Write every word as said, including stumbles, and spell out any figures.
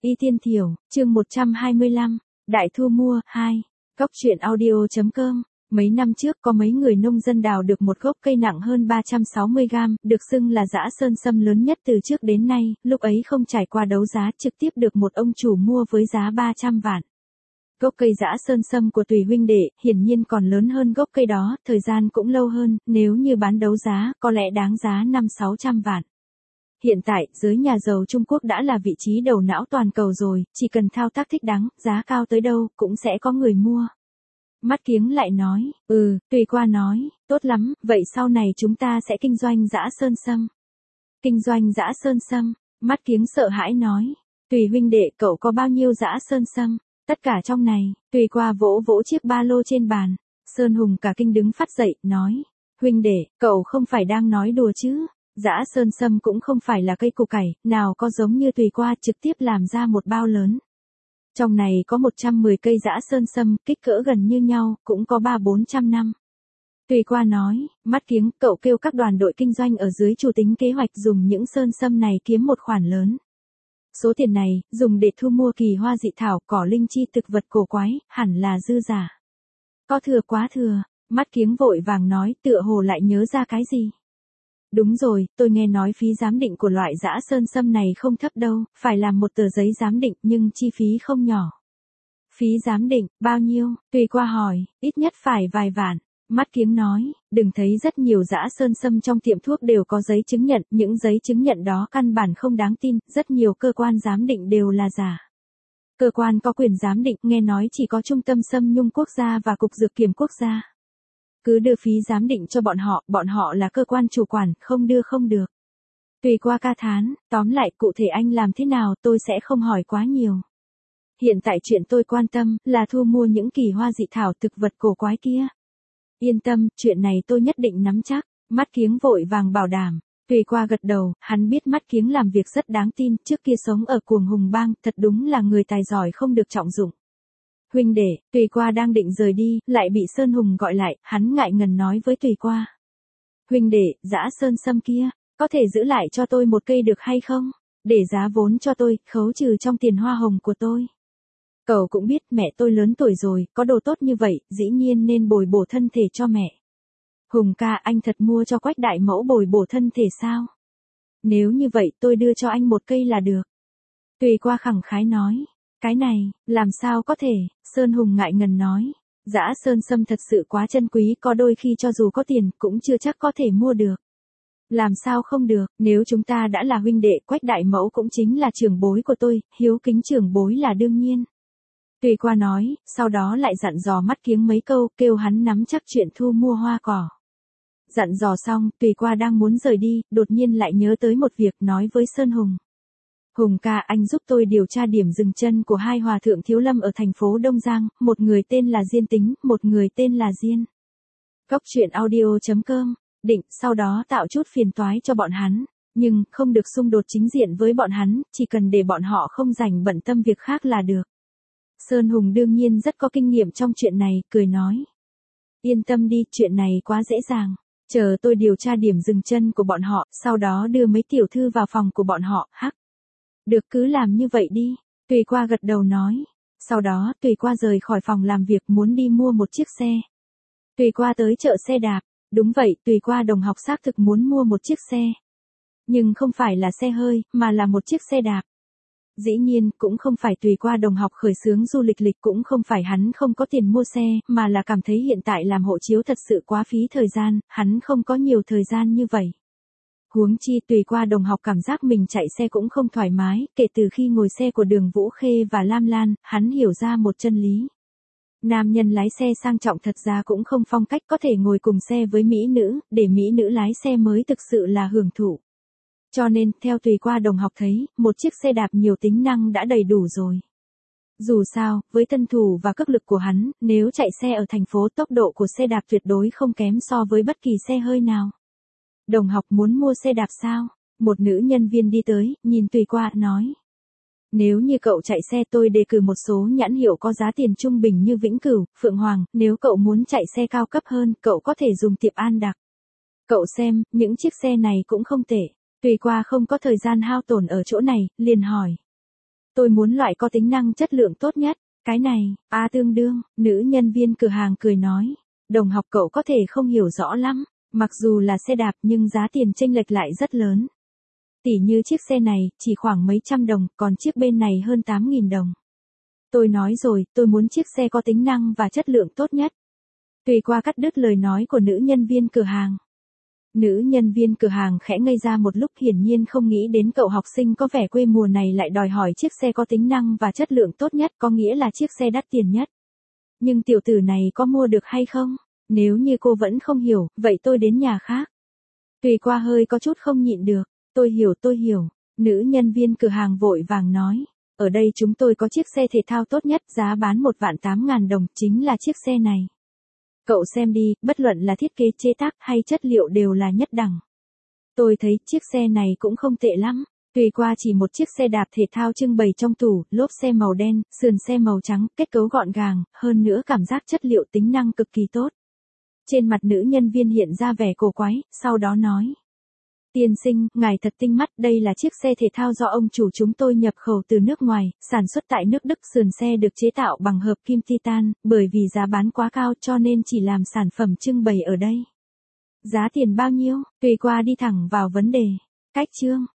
Y Tiên Thiểu, chương một trăm hai mươi lăm, Đại Thu Mua, hai, Cóc truyện audio.com. Mấy năm trước có mấy người nông dân đào được một gốc cây nặng hơn ba trăm sáu mươi gam, được xưng là dã sơn sâm lớn nhất từ trước đến nay, lúc ấy không trải qua đấu giá trực tiếp được một ông chủ mua với giá ba trăm vạn. Gốc cây dã sơn sâm của Tùy huynh đệ, hiển nhiên còn lớn hơn gốc cây đó, thời gian cũng lâu hơn, nếu như bán đấu giá, có lẽ đáng giá năm sáu trăm vạn. Hiện tại, giới nhà giàu Trung Quốc đã là vị trí đầu não toàn cầu rồi, chỉ cần thao tác thích đáng, giá cao tới đâu, cũng sẽ có người mua. Mắt Kiếng lại nói, ừ, Tùy qua nói, tốt lắm, vậy sau này chúng ta sẽ kinh doanh dã sơn sâm. Kinh doanh dã sơn sâm, Mắt Kiếng sợ hãi nói, Tùy huynh đệ cậu có bao nhiêu dã sơn sâm? Tất cả trong này, Tùy qua vỗ vỗ chiếc ba lô trên bàn. Sơn Hùng cả kinh đứng phát dậy, nói, huynh đệ, cậu không phải đang nói đùa chứ? Dã sơn sâm cũng không phải là cây củ cải, nào có giống như Tùy qua trực tiếp làm ra một bao lớn. Trong này có một trăm mười cây dã sơn sâm, kích cỡ gần như nhau, cũng có ba bốn trăm năm. Tùy qua nói, Mắt Kiếng, cậu kêu các đoàn đội kinh doanh ở dưới chủ tính kế hoạch dùng những sơn sâm này kiếm một khoản lớn. Số tiền này, dùng để thu mua kỳ hoa dị thảo, cỏ linh chi thực vật cổ quái, hẳn là dư giả. Có thừa quá thừa, Mắt Kiếng vội vàng nói, tựa hồ lại nhớ ra cái gì. Đúng rồi, tôi nghe nói phí giám định của loại dã sơn sâm này không thấp đâu, phải làm một tờ giấy giám định nhưng chi phí không nhỏ. Phí giám định, bao nhiêu? Tùy qua hỏi, ít nhất phải vài vạn. Mắt Kiếng nói, đừng thấy rất nhiều dã sơn sâm trong tiệm thuốc đều có giấy chứng nhận, những giấy chứng nhận đó căn bản không đáng tin, rất nhiều cơ quan giám định đều là giả. Cơ quan có quyền giám định, nghe nói chỉ có Trung tâm Sâm Nhung Quốc gia và Cục Dược Kiểm Quốc gia. Cứ đưa phí giám định cho bọn họ, bọn họ là cơ quan chủ quản, không đưa không được. Tùy qua ca thán, tóm lại cụ thể anh làm thế nào tôi sẽ không hỏi quá nhiều. Hiện tại chuyện tôi quan tâm là thu mua những kỳ hoa dị thảo thực vật cổ quái kia. Yên tâm, chuyện này tôi nhất định nắm chắc. Mắt Kiếng vội vàng bảo đảm. Tùy qua gật đầu, hắn biết Mắt Kiếng làm việc rất đáng tin, trước kia sống ở Cuồng Hùng Bang, thật đúng là người tài giỏi không được trọng dụng. Huynh đệ, Tùy qua đang định rời đi, lại bị Sơn Hùng gọi lại, hắn ngại ngần nói với Tùy qua. Huynh đệ, dã sơn sâm kia, có thể giữ lại cho tôi một cây được hay không? Để giá vốn cho tôi, khấu trừ trong tiền hoa hồng của tôi. Cậu cũng biết mẹ tôi lớn tuổi rồi, có đồ tốt như vậy, dĩ nhiên nên bồi bổ thân thể cho mẹ. Hùng ca, anh thật mua cho Quách đại mẫu bồi bổ thân thể sao? Nếu như vậy tôi đưa cho anh một cây là được. Tùy qua khẳng khái nói. Cái này, làm sao có thể? Sơn Hùng ngại ngần nói. Dã sơn sâm thật sự quá chân quý, có đôi khi cho dù có tiền, cũng chưa chắc có thể mua được. Làm sao không được, nếu chúng ta đã là huynh đệ, Quách đại mẫu cũng chính là trưởng bối của tôi, hiếu kính trưởng bối là đương nhiên. Tùy qua nói, sau đó lại dặn dò Mắt Kiếng mấy câu, kêu hắn nắm chắc chuyện thu mua hoa cỏ. Dặn dò xong, Tùy qua đang muốn rời đi, đột nhiên lại nhớ tới một việc, nói với Sơn Hùng. Hùng ca, anh giúp tôi điều tra điểm dừng chân của hai hòa thượng thiếu lâm ở thành phố Đông Giang, một người tên là Diên Tính, một người tên là Diên. Cóc truyện audio.com, định, sau đó tạo chút phiền toái cho bọn hắn, nhưng, không được xung đột chính diện với bọn hắn, chỉ cần để bọn họ không rảnh bận tâm việc khác là được. Sơn Hùng đương nhiên rất có kinh nghiệm trong chuyện này, cười nói. Yên tâm đi, chuyện này quá dễ dàng. Chờ tôi điều tra điểm dừng chân của bọn họ, sau đó đưa mấy tiểu thư vào phòng của bọn họ, hắc. Được, cứ làm như vậy đi. Tùy qua gật đầu nói. Sau đó, Tùy qua rời khỏi phòng làm việc muốn đi mua một chiếc xe. Tùy qua tới chợ xe đạp. Đúng vậy, Tùy qua đồng học xác thực muốn mua một chiếc xe. Nhưng không phải là xe hơi, mà là một chiếc xe đạp. Dĩ nhiên, cũng không phải Tùy qua đồng học khởi xướng du lịch lịch, cũng không phải hắn không có tiền mua xe, mà là cảm thấy hiện tại làm hộ chiếu thật sự quá phí thời gian, hắn không có nhiều thời gian như vậy. Huống chi Tùy qua đồng học cảm giác mình chạy xe cũng không thoải mái, kể từ khi ngồi xe của Đường Vũ Khê và Lam Lan, hắn hiểu ra một chân lý. Nam nhân lái xe sang trọng thật ra cũng không phong cách có thể ngồi cùng xe với mỹ nữ, để mỹ nữ lái xe mới thực sự là hưởng thụ. Cho nên, theo Tùy qua đồng học thấy, một chiếc xe đạp nhiều tính năng đã đầy đủ rồi. Dù sao, với thân thủ và cước lực của hắn, nếu chạy xe ở thành phố tốc độ của xe đạp tuyệt đối không kém so với bất kỳ xe hơi nào. Đồng học muốn mua xe đạp sao? Một nữ nhân viên đi tới, nhìn Tùy qua, nói. Nếu như cậu chạy xe tôi đề cử một số nhãn hiệu có giá tiền trung bình như Vĩnh Cửu, Phượng Hoàng, nếu cậu muốn chạy xe cao cấp hơn, cậu có thể dùng tiệm An Đặc. Cậu xem, những chiếc xe này cũng không tệ. Tùy qua không có thời gian hao tổn ở chỗ này, liền hỏi. Tôi muốn loại có tính năng chất lượng tốt nhất. Cái này, à tương đương, nữ nhân viên cửa hàng cười nói. Đồng học cậu có thể không hiểu rõ lắm, mặc dù là xe đạp nhưng giá tiền chênh lệch lại rất lớn. Tỉ như chiếc xe này, chỉ khoảng mấy trăm đồng, còn chiếc bên này hơn tám nghìn đồng. Tôi nói rồi, tôi muốn chiếc xe có tính năng và chất lượng tốt nhất. Tùy qua cắt đứt lời nói của nữ nhân viên cửa hàng. Nữ nhân viên cửa hàng khẽ ngây ra một lúc, hiển nhiên không nghĩ đến cậu học sinh có vẻ quê mùa này lại đòi hỏi chiếc xe có tính năng và chất lượng tốt nhất, có nghĩa là chiếc xe đắt tiền nhất. Nhưng tiểu tử này có mua được hay không? Nếu như cô vẫn không hiểu, vậy tôi đến nhà khác. Tùy qua hơi có chút không nhịn được. Tôi hiểu tôi hiểu. Nữ nhân viên cửa hàng vội vàng nói. Ở đây chúng tôi có chiếc xe thể thao tốt nhất, giá bán một vạn tám ngàn đồng, chính là chiếc xe này. Cậu xem đi, bất luận là thiết kế chế tác hay chất liệu đều là nhất đẳng. Tôi thấy chiếc xe này cũng không tệ lắm. Tùy qua chỉ một chiếc xe đạp thể thao trưng bày trong tủ, lốp xe màu đen, sườn xe màu trắng, kết cấu gọn gàng, hơn nữa cảm giác chất liệu tính năng cực kỳ tốt. Trên mặt nữ nhân viên hiện ra vẻ cổ quái, sau đó nói. Tiên sinh, ngài thật tinh mắt, đây là chiếc xe thể thao do ông chủ chúng tôi nhập khẩu từ nước ngoài, sản xuất tại nước Đức, sườn xe được chế tạo bằng hợp kim titan, bởi vì giá bán quá cao cho nên chỉ làm sản phẩm trưng bày ở đây. Giá tiền bao nhiêu? Tùy qua đi thẳng vào vấn đề. Cách chương.